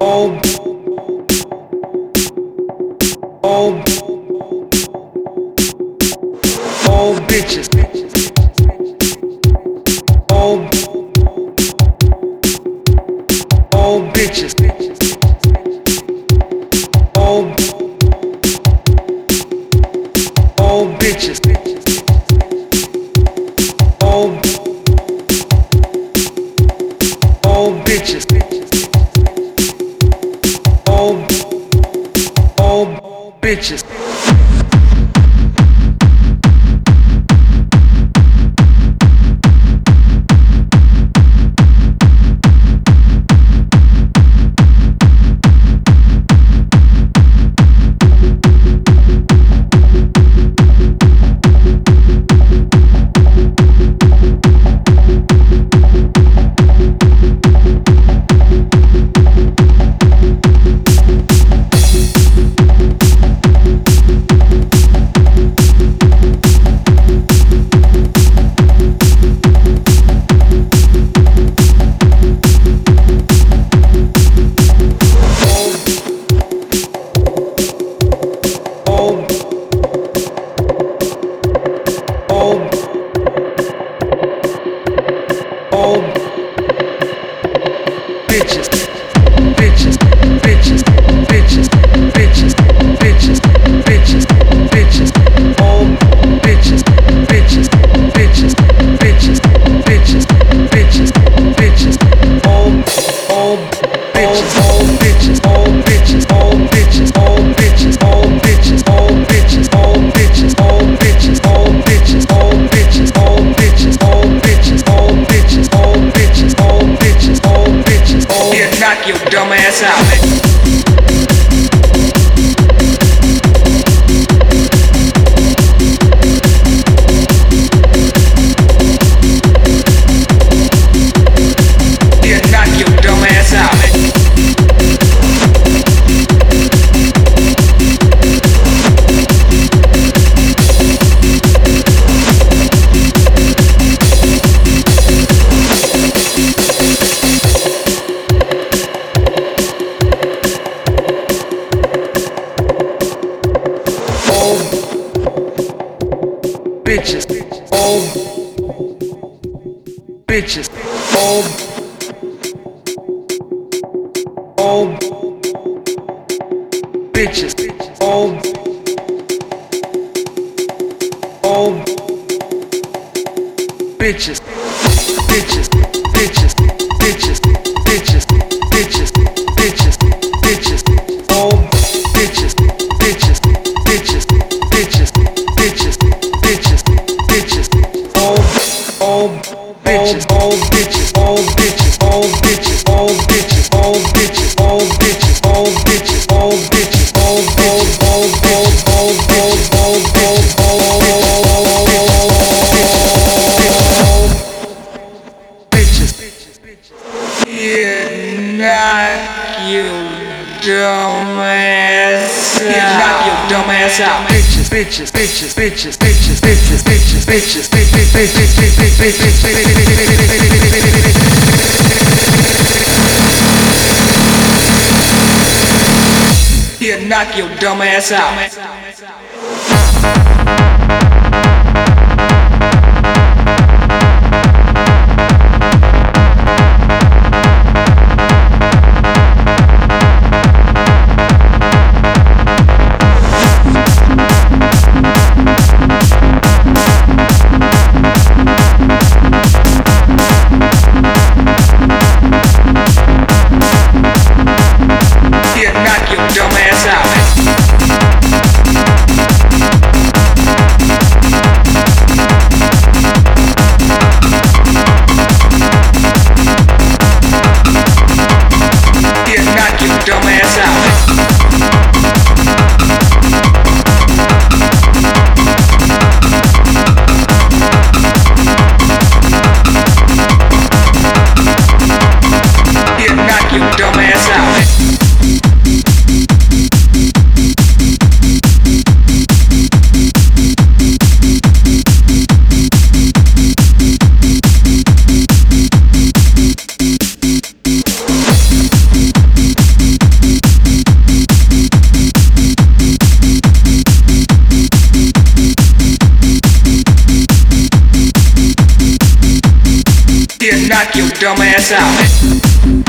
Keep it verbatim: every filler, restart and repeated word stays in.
Oh, oh, oh, bitches. Oh, oh, bitches. Oh, oh, bitches. Oh, oh, bitches. Oh, oh, bitches. Bitches, oh, bitches, oh, oh, bitches, oh, oh, bitches, bitches, bitches, bitches, bitches, bitches, bitches, bitches, oh, bitches, bitches, bitches, bitches, bitches, bitches, bitches, oh, oh, bitches, oh, bitches, oh, bitches, oh, bitches, oh, bitches, oh, bitches, oh, bitches, oh, bitches, oh, bitches, oh, oh, oh, oh, oh, oh, oh, bitches, yeah, knock you dumb ass out. Yeah, knock your dumb ass out. Bitches, bitches, bitches, bitches, bitches, bitches, bitches, bitches, bitches, bitches, bitches, bitches, yeah, knock your dumb ass out. Yeah, knock your dumb ass out. knock your dumb ass out.